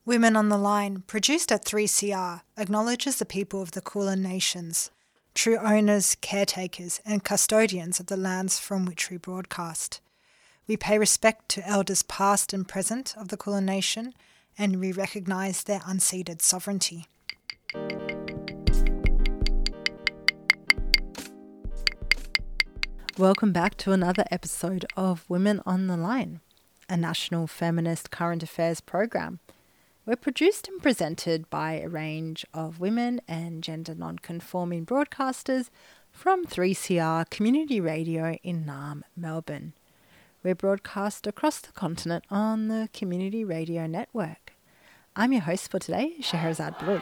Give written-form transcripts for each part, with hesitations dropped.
Women on the Line, produced at 3CR, acknowledges the people of the Kulin Nations, true owners, caretakers and custodians of the lands from which we broadcast. We pay respect to elders past and present of the Kulin Nation, and we recognise their unceded sovereignty. Welcome back to another episode of Women on the Line, a national feminist current affairs program. We're produced and presented by a range of women and gender non-conforming broadcasters from 3CR Community Radio in Naarm, Melbourne. We're broadcast across the continent on the Community Radio Network. I'm your host for today, Scheherazade Blue.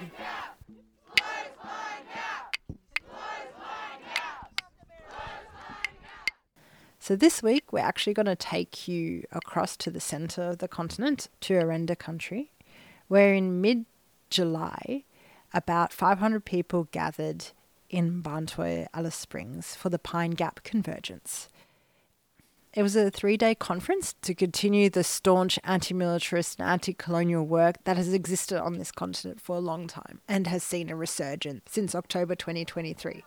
So this week, we're actually going to take you across to the centre of the continent, to Arenda country, where in mid-July, about 500 people gathered in Barntwe, Alice Springs for the Pine Gap Convergence. It was a 3-day conference to continue the staunch anti-militarist and anti-colonial work that has existed on this continent for a long time and has seen a resurgence since October 2023.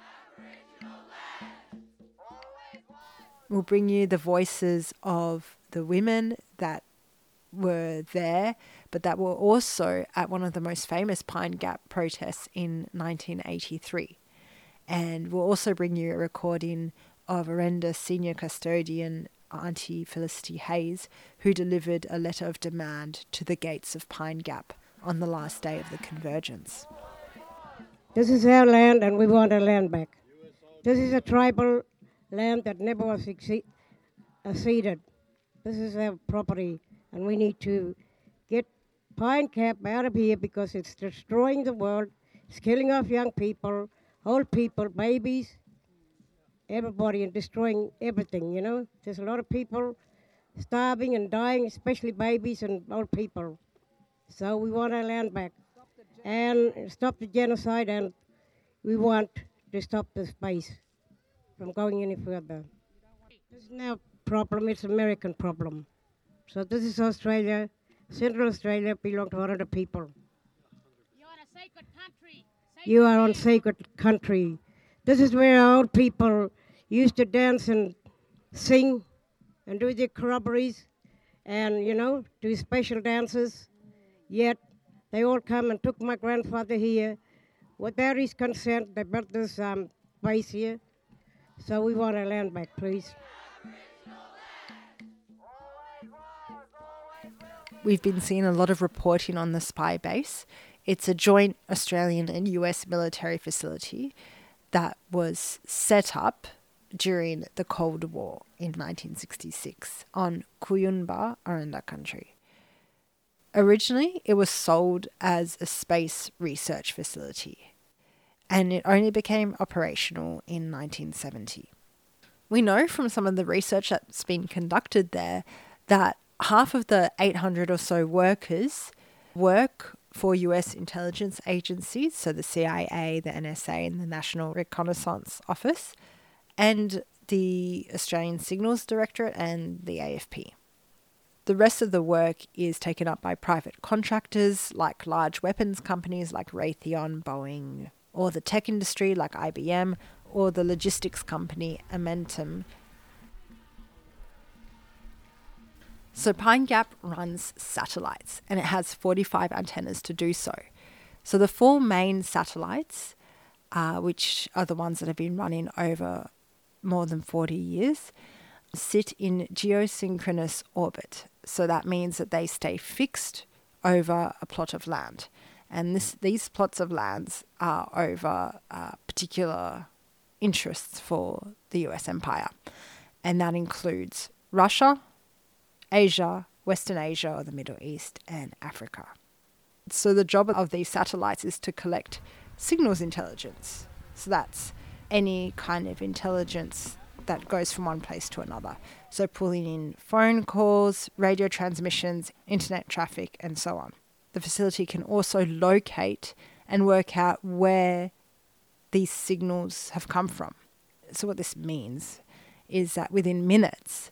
We'll bring you the voices of the women that were there, but that were also at one of the most famous Pine Gap protests in 1983. And we'll also bring you a recording of Arenda senior custodian Auntie Felicity Hayes, who delivered a letter of demand to the gates of Pine Gap on the last day of the convergence. This is our land and we want our land back. This is a tribal land that never was ceded. This is our property and we need to get Pine Gap out of here because it's destroying the world. It's killing off young people, old people, babies, everybody, and destroying everything, you know. There's a lot of people starving and dying, especially babies and old people. So we want our land back and stop the genocide, and we want to stop the space from going any further. This is no problem, it's an American problem. So this is Australia. Central Australia belongs to 100 people. You're on a sacred country. You are on sacred country. This is where our old people used to dance and sing and do their corroborees and, you know, do special dances. Yet they all come and took my grandfather here. Without his consent, they built this base here. So we want our land back, please. We've been seeing a lot of reporting on the Spy Base. It's a joint Australian and US military facility that was set up during the Cold War in 1966 on Kuyunba, Arenda country. Originally, it was sold as a space research facility, and it only became operational in 1970. We know from some of the research that's been conducted there that half of the 800 or so workers work for US intelligence agencies, so the CIA, the NSA and the National Reconnaissance Office, and the Australian Signals Directorate and the AFP. The rest of the work is taken up by private contractors like large weapons companies like Raytheon, Boeing, or the tech industry like IBM, or the logistics company Amentum. So Pine Gap runs satellites and it has 45 antennas to do so. So the 4 main satellites, which are the ones that have been running over more than 40 years, sit in geosynchronous orbit. So that means that they stay fixed over a plot of land. And these plots of lands are over particular interests for the US empire. And that includes Russia, Asia, Western Asia or the Middle East, and Africa. So the job of these satellites is to collect signals intelligence. So that's any kind of intelligence that goes from one place to another. So pulling in phone calls, radio transmissions, internet traffic, and so on. The facility can also locate and work out where these signals have come from. So what this means is that within minutes,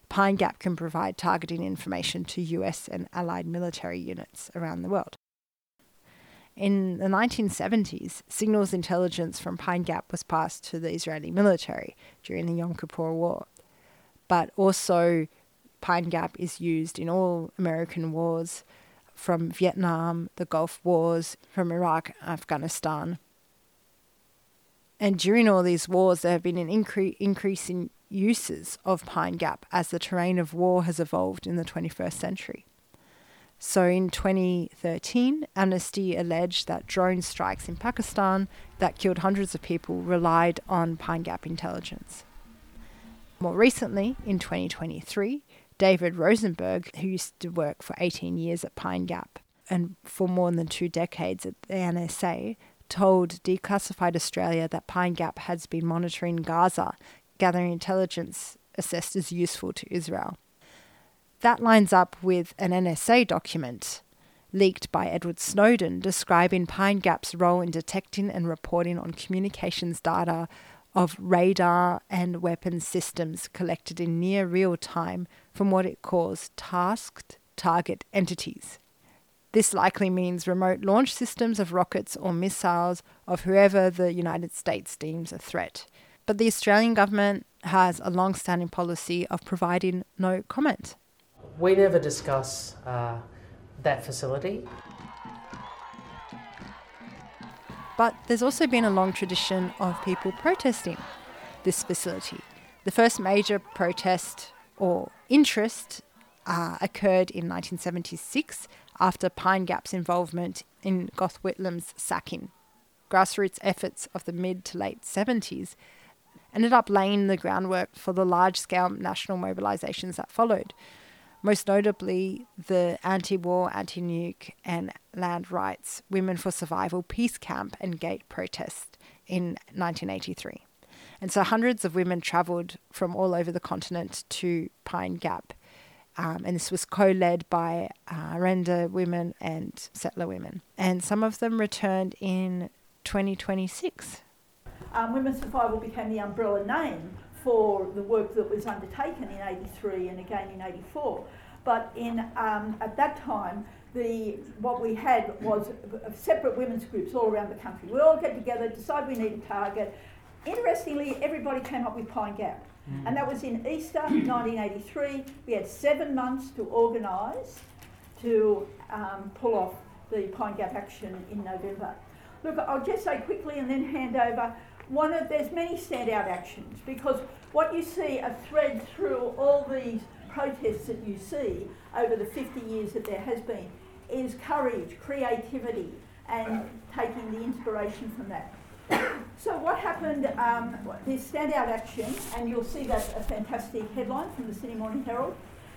Pine Gap can provide targeting information to US and allied military units around the world. In the 1970s, signals intelligence from Pine Gap was passed to the Israeli military during the Yom Kippur War. But also, Pine Gap is used in all American wars, from Vietnam, the Gulf Wars, from Iraq, Afghanistan. And during all these wars, there have been an increase in uses of Pine Gap as the terrain of war has evolved in the 21st century. So in 2013, Amnesty alleged that drone strikes in Pakistan that killed hundreds of people relied on Pine Gap intelligence. More recently, in 2023, David Rosenberg, who used to work for 18 years at Pine Gap and for more than 2 decades at the NSA, told Declassified Australia that Pine Gap has been monitoring Gaza, gathering intelligence assessed as useful to Israel. That lines up with an NSA document leaked by Edward Snowden describing Pine Gap's role in detecting and reporting on communications data of radar and weapons systems collected in near real time from what it calls tasked target entities. This likely means remote launch systems of rockets or missiles of whoever the United States deems a threat. But the Australian government has a long-standing policy of providing no comment. We never discuss that facility. But there's also been a long tradition of people protesting this facility. The first major protest or interest occurred in 1976 after Pine Gap's involvement in Gough Whitlam's sacking. Grassroots efforts of the mid to late 70s ended up laying the groundwork for the large-scale national mobilisations that followed, most notably the anti-war, anti-nuke and land rights Women for Survival Peace Camp and Gate protest in 1983. And so hundreds of women travelled from all over the continent to Pine Gap. And this was co-led by Aranda women and settler women. And some of them returned in 2026. Women's Survival became the umbrella name for the work that was undertaken in 83 and again in 84. But at that time, what we had was separate women's groups all around the country. We all get together, decide we need a target. Interestingly, everybody came up with Pine Gap. And that was in Easter 1983. We had 7 months to organise to pull off the Pine Gap action in November. Look, I'll just say quickly and then hand over. There's many standout actions, because what you see a thread through all these protests that you see over the 50 years that there has been is courage, creativity, and taking the inspiration from that. So what happened, this standout action, and you'll see that's a fantastic headline from the Sydney Morning Herald.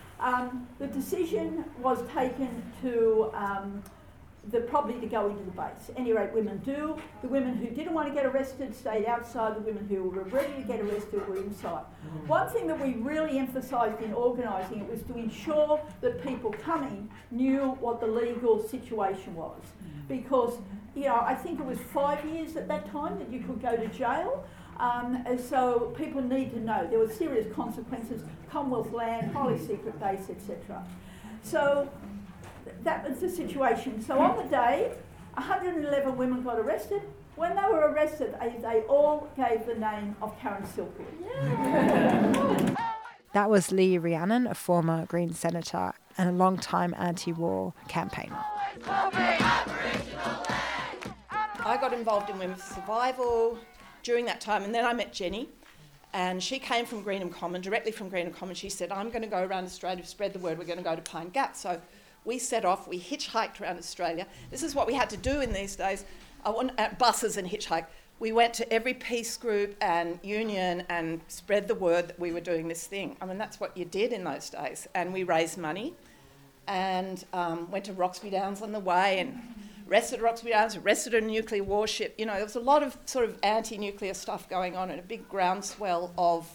The decision was taken to probably to go into the base. At any rate, women do. The women who didn't want to get arrested stayed outside. The women who were ready to get arrested were inside. One thing that we really emphasised in organising it was to ensure that people coming knew what the legal situation was. Because, I think it was 5 years at that time that you could go to jail. And so people need to know there were serious consequences, Commonwealth land, highly secret base, etc. So that was the situation. So on the day, 111 women got arrested. When they were arrested, they all gave the name of Karen Silkwood. Yeah. That was Lee Rhiannon, a former Green senator and a long-time anti-war campaigner. I got involved in Women's Survival during that time, and then I met Jenny, and she came from Greenham Common, directly from Greenham Common. She said, I'm going to go around Australia to spread the word. We're going to go to Pine Gap. So we set off, we hitchhiked around Australia. This is what we had to do in these days, buses and hitchhike. We went to every peace group and union and spread the word that we were doing this thing. I mean, that's what you did in those days. And we raised money and went to Roxby Downs on the way and arrested Roxby Downs, arrested a nuclear warship. There was a lot of sort of anti-nuclear stuff going on and a big groundswell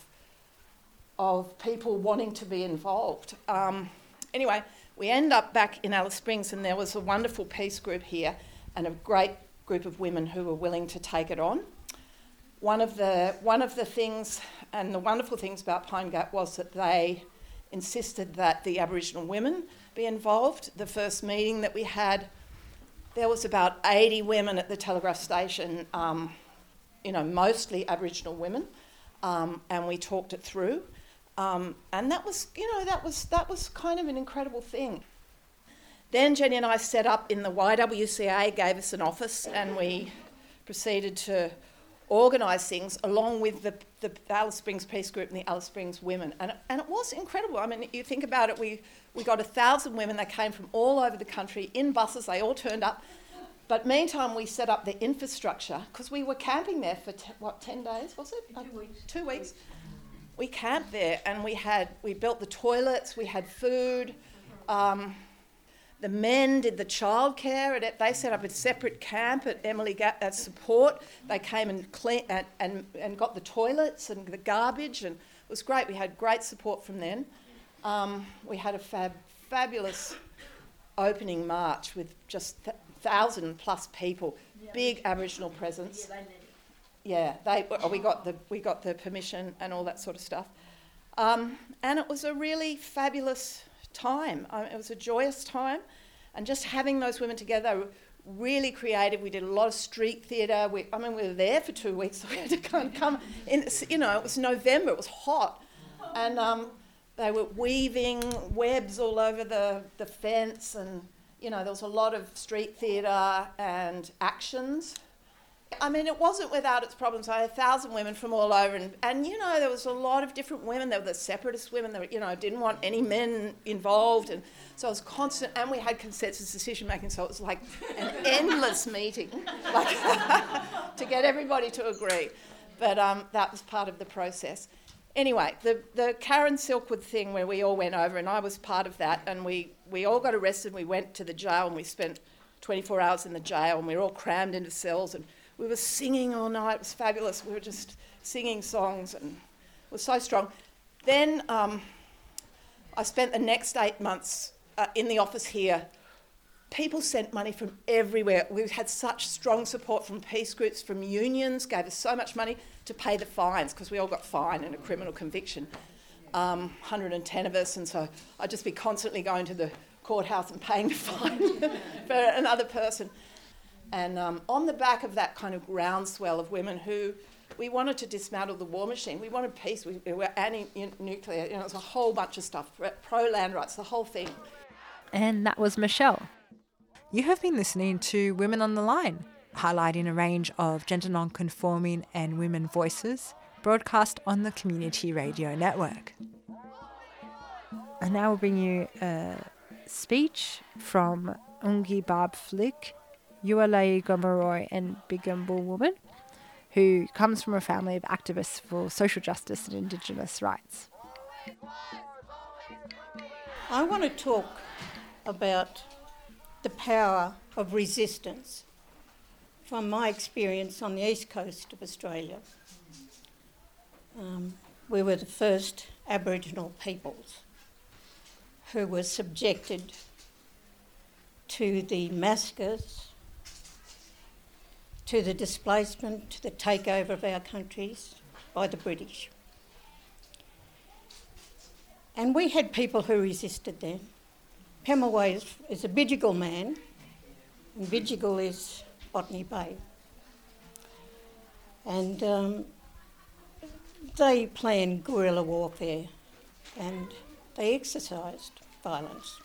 of people wanting to be involved. Anyway, we end up back in Alice Springs, and there was a wonderful peace group here and a great group of women who were willing to take it on. One of the things and the wonderful things about Pine Gap was that they insisted that the Aboriginal women be involved. The first meeting that we had, there was about 80 women at the telegraph station, mostly Aboriginal women, and we talked it through. And that was kind of an incredible thing. Then Jenny and I set up in the YWCA, gave us an office, and we proceeded to organise things along with the Alice Springs Peace Group and the Alice Springs Women. And it was incredible. I mean, you think about it, we got 1,000 women that came from all over the country in buses, they all turned up. But meantime, we set up the infrastructure, because we were camping there for, 10 days, was it? 2 weeks. 2 weeks. We camped there, and we built the toilets, we had food. The men did the childcare. They set up a separate camp at Emily Support. They came and cleaned and got the toilets and the garbage, and it was great. We had great support from them. We had a fabulous opening march with just 1,000 plus people, big Aboriginal presence. Yeah, we got the permission and all that sort of stuff, and it was a really fabulous time. It was a joyous time, and just having those women together, really creative. We did a lot of street theatre. We were there for 2 weeks, so we had to kind of come in. It was November, it was hot, and they were weaving webs all over the fence, and there was a lot of street theatre and actions. It wasn't without its problems. I had 1,000 women from all over, and there was a lot of different women. There were the separatist women that didn't want any men involved, and so it was constant. And we had consensus decision making, so it was like an endless meeting, to get everybody to agree. But that was part of the process. Anyway, the Karen Silkwood thing, where we all went over, and I was part of that, and we all got arrested. We went to the jail, and we spent 24 hours in the jail, and we were all crammed into cells, and we were singing all night. It was fabulous. We were just singing songs, and it was so strong. Then I spent the next 8 months in the office here. People sent money from everywhere. We had such strong support from peace groups, from unions, gave us so much money to pay the fines, because we all got fined in a criminal conviction, 110 of us, and so I'd just be constantly going to the courthouse and paying the fine for another person. And on the back of that kind of groundswell of women who, we wanted to dismantle the war machine. We wanted peace. We were anti-nuclear. It was a whole bunch of stuff, pro-land rights, the whole thing. And that was Michelle. You have been listening to Women on the Line, highlighting a range of gender non-conforming and women voices, broadcast on the Community Radio Network. And now we'll bring you a speech from Ungi Barb Flick, Yualai Gomeroi and Bigambul woman, who comes from a family of activists for social justice and Indigenous rights. I want to talk about the power of resistance from my experience on the east coast of Australia. We were the first Aboriginal peoples who were subjected to the massacres, to the displacement, to the takeover of our countries by the British. And we had people who resisted then. Pemulwuy is a Bidjigal man, and Bidjigal is Botany Bay. And they planned guerrilla warfare, and they exercised violence.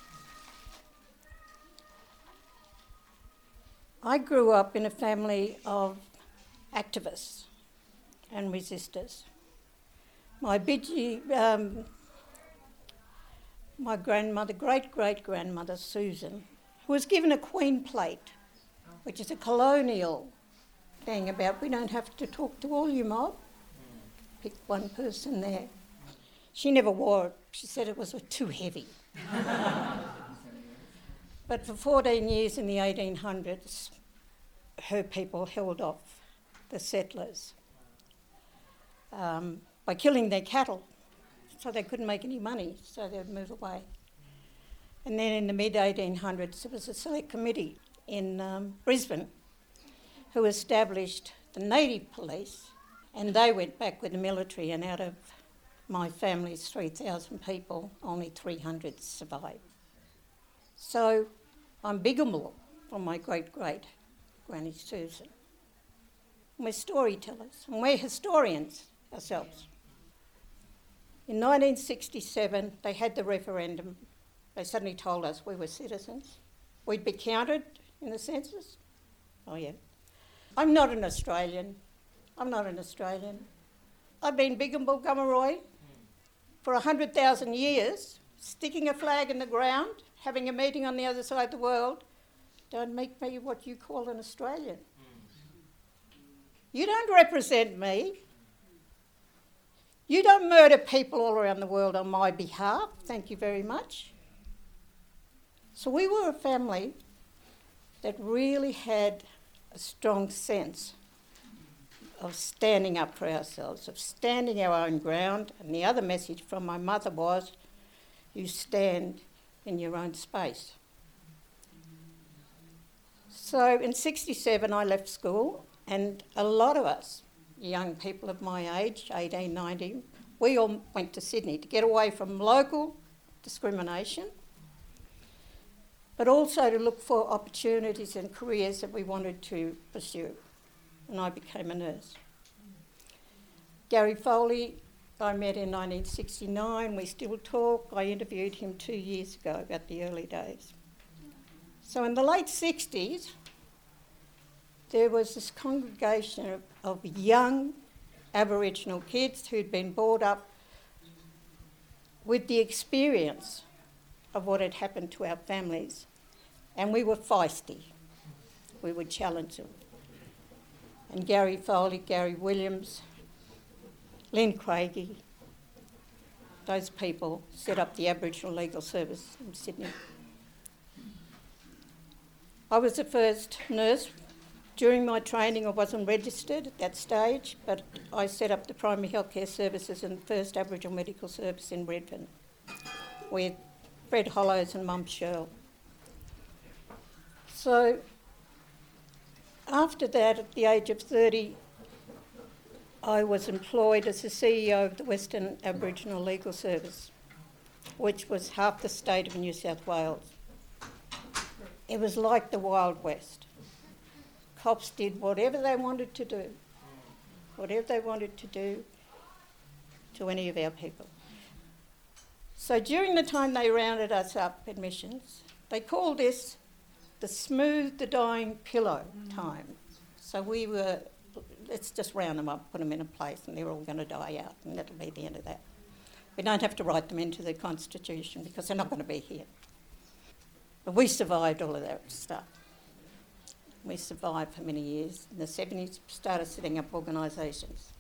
I grew up in a family of activists and resistors. My grandmother, great-great-grandmother Susan, who was given a Queen plate, which is a colonial thing about we don't have to talk to all you mob. Pick one person there. She never wore it. She said it was too heavy. But for 14 years in the 1800s, her people held off the settlers by killing their cattle, so they couldn't make any money, so they'd move away. And then in the mid-1800s, there was a select committee in Brisbane who established the native police, and they went back with the military, and out of my family's 3,000 people, only 300 survived. So I'm bigamable from my great-great Granny Susan. And we're storytellers, and we're historians ourselves. In 1967, they had the referendum. They suddenly told us we were citizens. We'd be counted in the census. Oh, yeah. I'm not an Australian. I've been Bigambul Gummeroy for 100,000 years, sticking a flag in the ground, having a meeting on the other side of the world. Don't make me what you call an Australian. You don't represent me. You don't murder people all around the world on my behalf. Thank you very much. So we were a family that really had a strong sense of standing up for ourselves, of standing our own ground. And the other message from my mother was, you stand in your own space. So in 1967 I left school, and a lot of us, young people of my age, 18, 19, we all went to Sydney to get away from local discrimination, but also to look for opportunities and careers that we wanted to pursue. And I became a nurse. Gary Foley, I met in 1969. We still talk. I interviewed him 2 years ago about the early days. So in the late 60s, there was this congregation of young Aboriginal kids who'd been brought up with the experience of what had happened to our families. And we were feisty. We would challenge them. And Gary Foley, Gary Williams, Lynn Craigie, those people set up the Aboriginal Legal Service in Sydney. I was the first nurse. During my training, I wasn't registered at that stage, but I set up the primary healthcare services and the first Aboriginal medical service in Redfern with Fred Hollows and Mum Shirl. So after that, at the age of 30, I was employed as the CEO of the Western Aboriginal Legal Service, which was half the state of New South Wales. It was like the Wild West. Cops did whatever they wanted to do to any of our people. So during the time they rounded us up admissions, they called this the smooth the dying pillow time. So we were, let's just round them up, put them in a place, and they're all going to die out, and that'll be the end of that. We don't have to write them into the Constitution because they're not going to be here. But we survived all of that stuff. We survived for many years. In the 70s, started setting up organisations.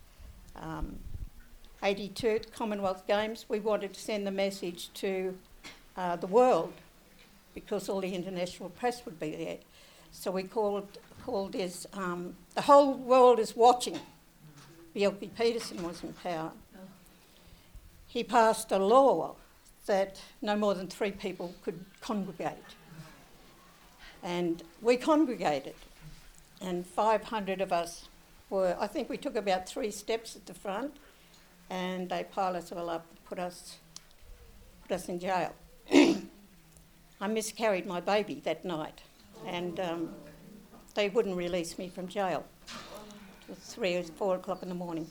82 at the Commonwealth Games, we wanted to send the message to the world because all the international press would be there. So we called this, the whole world is watching. Bjelke Petersen was in power. He passed a law that no more than 3 people could congregate. And we congregated, and 500 of us were, I think we took about 3 steps at the front, and they piled us all up and put us in jail. I miscarried my baby that night, and they wouldn't release me from jail. It was 3 or 4 o'clock in the morning.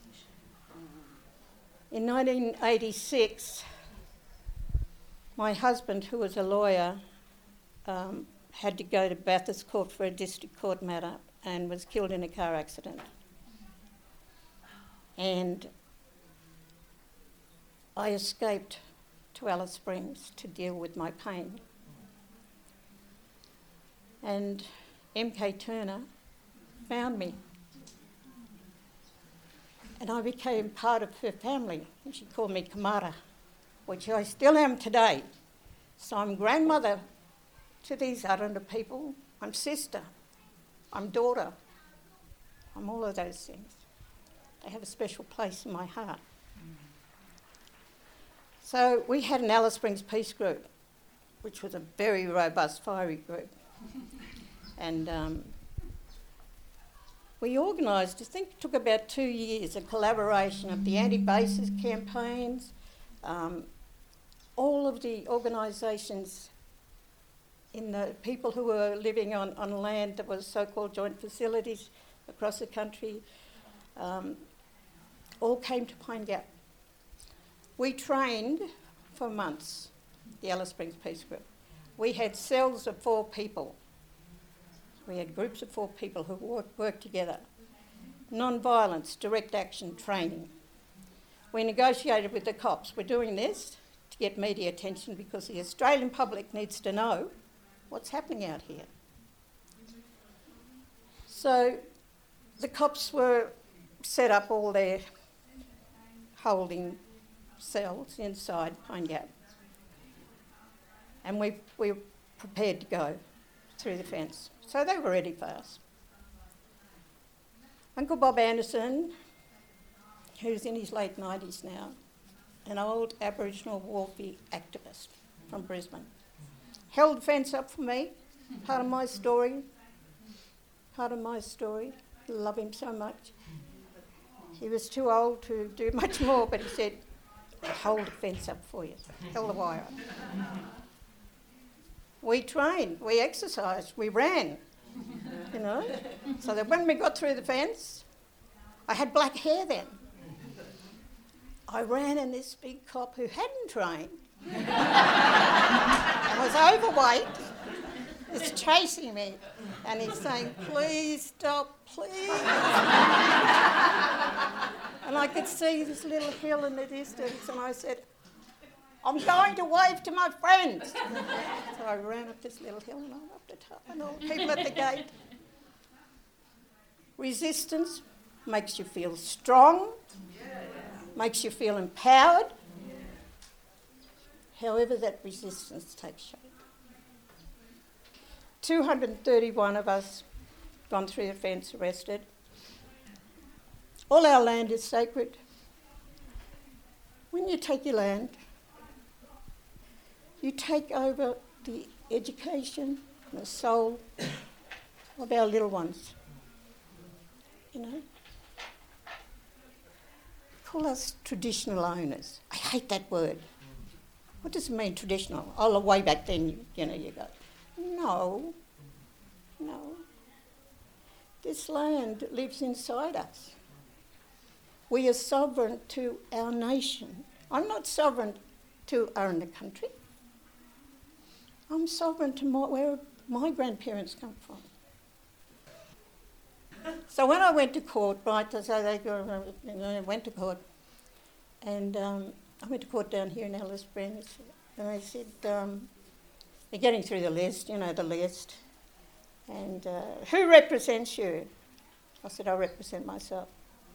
In 1986, my husband, who was a lawyer, had to go to Bathurst Court for a district court matter and was killed in a car accident. And I escaped to Alice Springs to deal with my pain. And MK Turner found me. And I became part of her family, and she called me Kamara, which I still am today. So I'm grandmother to these Aranda people. I'm sister. I'm daughter. I'm all of those things. They have a special place in my heart. So we had an Alice Springs Peace Group, which was a very robust, fiery group. And We organised, I think it took about 2 years, a collaboration of the anti-bases campaigns, all of the organisations in the people who were living on land that was so-called joint facilities across the country, all came to Pine Gap. We trained for months, the Alice Springs Peace Group. We had cells of 4 people. We had groups of 4 people who worked together. Non-violence, direct action training. We negotiated with the cops. We're doing this to get media attention because the Australian public needs to know what's happening out here. So the cops were set up all their holding cells inside Pine Gap. And we were prepared to go through the fence. So they were ready for us. Uncle Bob Anderson, who's in his late 90s now, an old Aboriginal Wharfie activist from Brisbane, held the fence up for me, part of my story. Love him so much. He was too old to do much more, but he said, I'll hold the fence up for you, held the wire up. We trained, we exercised, we ran, you know, so that when we got through the fence, I had black hair then. I ran and this big cop who hadn't trained and was overweight is chasing me and he's saying, please stop, please. And I could see this little hill in the distance and I said, I'm going to wave to my friends. So I ran up this little hill and I'm up the top and all the people at the gate. Resistance makes you feel strong, makes you feel empowered. However that resistance takes shape. 231 of us gone through the fence, arrested. All our land is sacred. When you take your land, you take over the education and the soul of our little ones. You know? Call us traditional owners. I hate that word. What does it mean, traditional? Oh, way back then, you know, you go. No. This land lives inside us. We are sovereign to our nation. I'm not sovereign to Aranda country. I'm sovereign to where my grandparents come from. So when I went to court, right, so they went to court, and I went to court down here in Alice Springs, and they said, they're getting through the list, you know, the list, and who represents you? I said, I represent myself.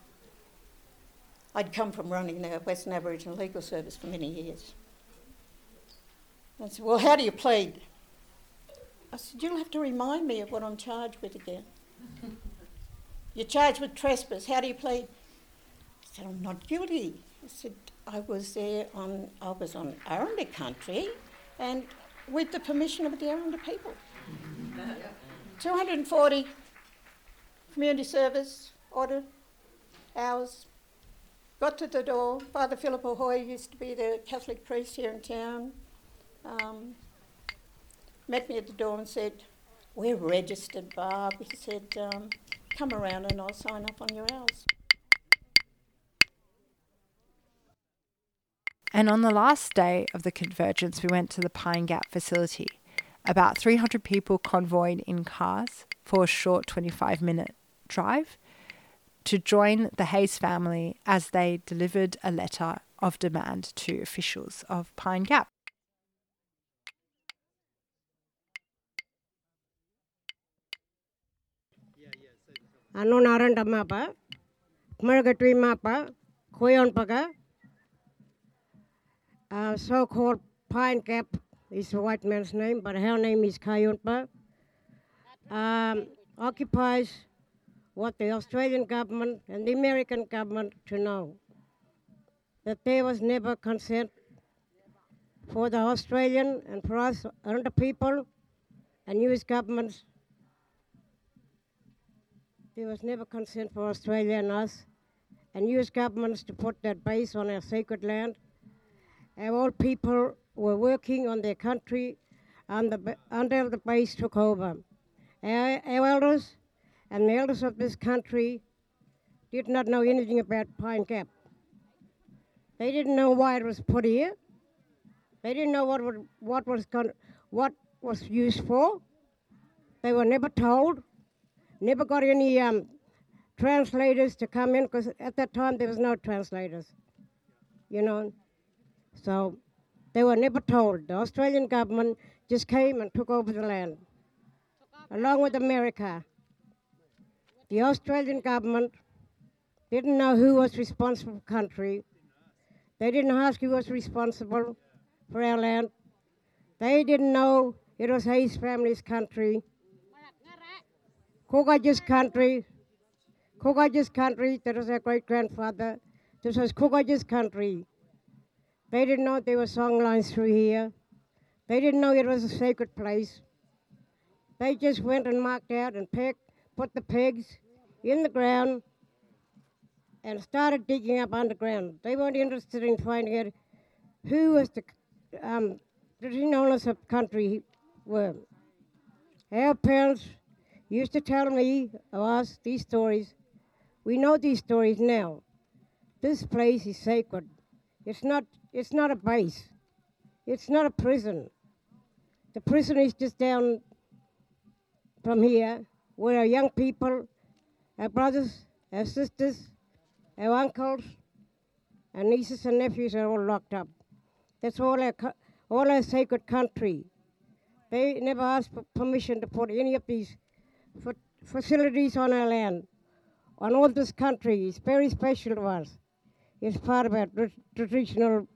I'd come from running the Western Aboriginal Legal Service for many years. I said, well, how do you plead? I said, you'll have to remind me of what I'm charged with again. You're charged with trespass. How do you plead? I said, I'm not guilty. I said, I was on Aranda country and with the permission of the Aranda people. 240 community service order hours. Got to the door. Father Philip Ahoy used to be the Catholic priest here in town. Met me at the door and said, we're registered, Barb. He said, come around and I'll sign up on your hours. And on the last day of the convergence, we went to the Pine Gap facility. About 300 people convoyed in cars for a short 25-minute drive to join the Hayes family as they delivered a letter of demand to officials of Pine Gap. Anon Aranda mapa, Margatui mapa, Koyon Paga, so-called Pine Gap is a white man's name, but her name is Kayunpa, occupies what the Australian government and the American government to know, that there was never consent for the Australian and for us, Aranda people and US governments There was never consent for Australia and us and US governments to put that base on our sacred land. Our old people were working on their country until the base took over. Our elders and the elders of this country did not know anything about Pine Gap. They didn't know why it was put here. They didn't know what was used for. They were never told. Never got any translators to come in, because at that time there was no translators, you know. So they were never told. The Australian government just came and took over the land, along with America. The Australian government didn't know who was responsible for the country. They didn't ask who was responsible for our land. They didn't know it was Hayes family's country. Cookagers country. Cookagers country, that was our great-grandfather. This was Cookagers country. They didn't know there were song lines through here. They didn't know it was a sacred place. They just went and marked out and put the pegs in the ground and started digging up underground. They weren't interested in finding out who was the traditional owners of the country were. Our parents used to tell me, or us, these stories. We know these stories now. This place is sacred. It's not a base. It's not a prison. The prison is just down from here, where our young people, our brothers, our sisters, our uncles, and nieces and nephews are all locked up. That's all our sacred country. They never asked for permission to put any of these facilities on our land, on all this country. It's very special to us. It's part of our traditional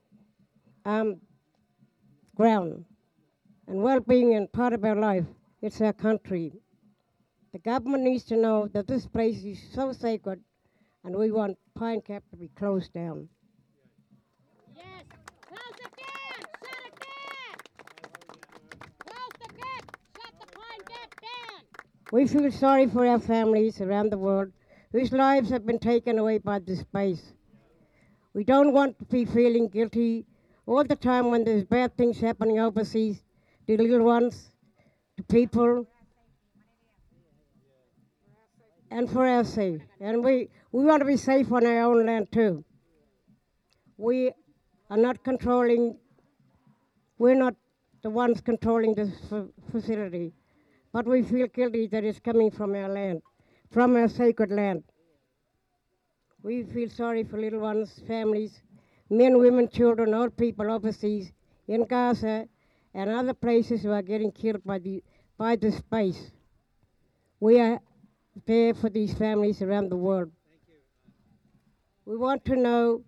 ground and well-being and part of our life. It's our country. The government needs to know that this place is so sacred, and we want Pine Gap to be closed down. Yes. Close the gap. Shut it down. Close the gap. Shut the Pine Gap down. We feel sorry for our families around the world whose lives have been taken away by this base. We don't want to be feeling guilty all the time when there's bad things happening overseas to little ones, to people, and for our sake. And we want to be safe on our own land too. We are not controlling, we're not the ones controlling this facility, but we feel guilty that it's coming from our land, from our sacred land. We feel sorry for little ones, families, men, women, children, old people overseas, in Gaza, and other places who are getting killed by this base. We are there for these families around the world. We want to know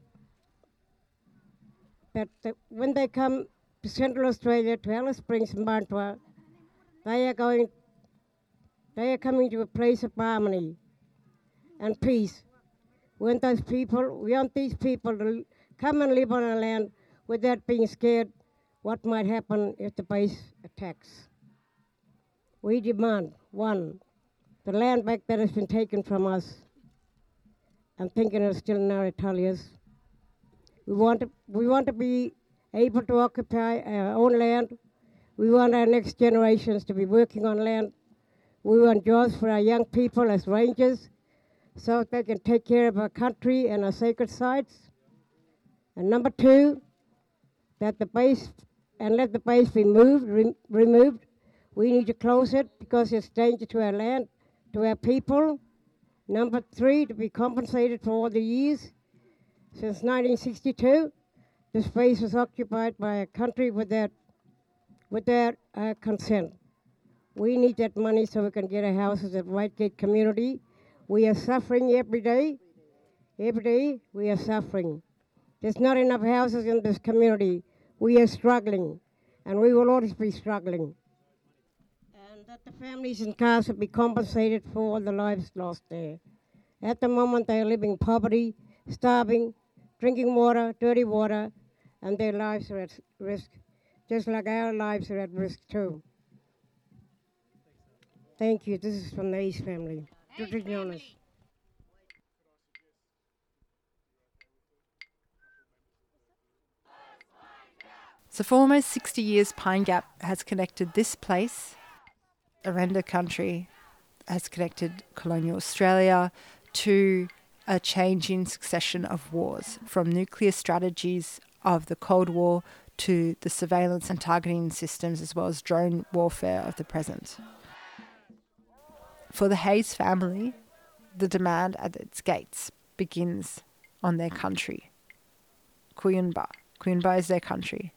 that when they come to Central Australia, to Alice Springs and Bantua, they are coming to a place of harmony and peace. We want these people to come and live on our land without being scared what might happen if the base attacks. We demand, one, the land back that has been taken from us. I'm thinking it's still in our Italians. We want to be able to occupy our own land. We want our next generations to be working on land. We want jobs for our young people as rangers, so they can take care of our country and our sacred sites. And number two, let the base be removed. We need to close it because it's danger to our land, to our people. Number three, to be compensated for all the years. Since 1962, this space was occupied by a country without consent. We need that money so we can get our houses at Whitegate community. We are suffering every day. Every day we are suffering. There's not enough houses in this community. We are struggling, and we will always be struggling. And that the families in Gaza be compensated for all the lives lost there. At the moment they are living in poverty, starving, drinking water, dirty water, and their lives are at risk, just like our lives are at risk too. Thank you. This is from the East family. Nutritionist. So for almost 60 years, Pine Gap has connected this place, Arenda country, has connected colonial Australia to a changing succession of wars, from nuclear strategies of the Cold War to the surveillance and targeting systems, as well as drone warfare of the present. For the Hayes family, the demand at its gates begins on their country. Kuyunba. Kuyunba is their country.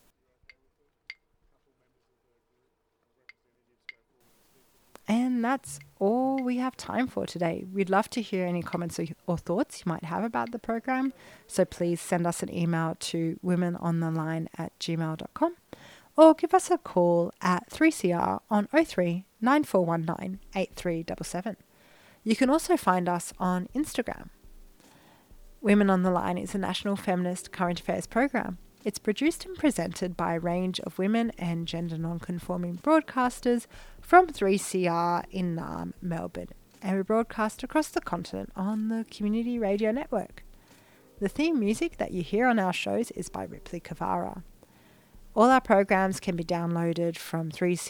And that's all we have time for today. We'd love to hear any comments or thoughts you might have about the program. So please send us an email to womenontheline@gmail.com or give us a call at 3CR on 03 9419 8377. You can also find us on Instagram. Women on the Line is a national feminist current affairs program. It's produced and presented by a range of women and gender non-conforming broadcasters from 3CR in Naarm, Melbourne, and we broadcast across the continent on the Community Radio Network. The theme music that you hear on our shows is by Ripley Kavara. All our programs can be downloaded from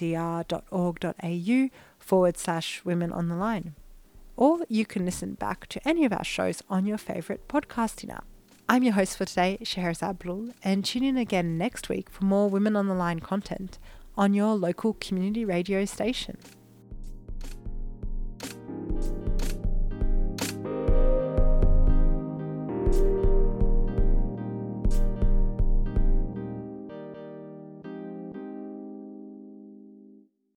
3cr.org.au/Women on the Line. Or you can listen back to any of our shows on your favourite podcasting app. I'm your host for today, Scheherazade Blul, and tune in again next week for more Women on the Line content on your local community radio station.